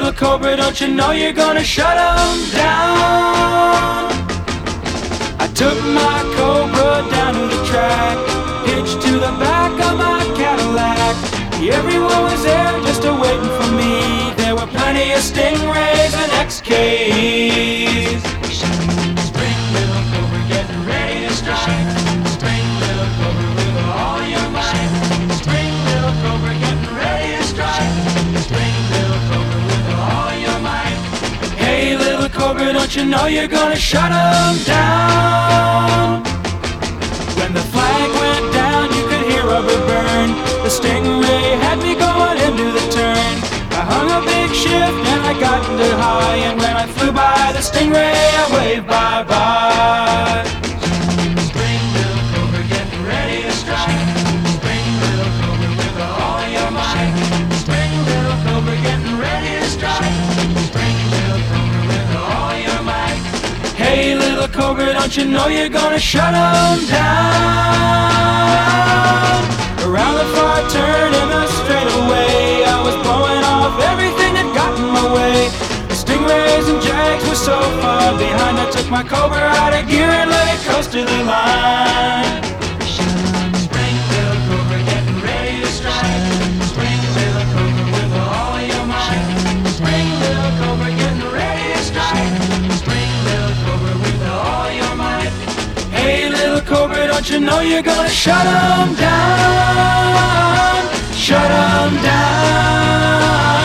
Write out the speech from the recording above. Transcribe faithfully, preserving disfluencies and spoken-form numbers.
little cobra, don't you know you're gonna shut 'em down? I took my cobra down to the track, hitched to the back of my Cadillac. Everyone was there just a waiting for me. There were plenty of stingrays and X Ks. Spring, little cobra, getting ready to strike. Spring, little cobra, with all your might. Spring, little cobra, getting ready to strike. Spring, little cobra, with all your might. Hey, little cobra, don't you know you're gonna shut 'em down? When the flag went down, you could hear rubber burn. The stingray had me going into the turn. I hung a big shift and I got into high, and when I flew by the stingray, I waved bye-bye. Spring, little cobra, getting ready to strike. Spring, little cobra, with all your might. Spring, little cobra, getting ready to strike. Spring, little cobra, with all your might. Hey, little cobra, don't you know you're gonna shut 'em down? Around the far turn in the straightaway, I was blowing off everything that got in my way. The stingrays and jags were so far behind, I took my cobra out of gear and let it coast to the line. Spring, little cobra, getting ready to strike. Spring, little cobra, with all your might. Spring, little cobra, getting ready to strike. Spring, little cobra, with all your might. Hey, little cobra, don't you know you're gonna shut 'em down? Shut 'em down.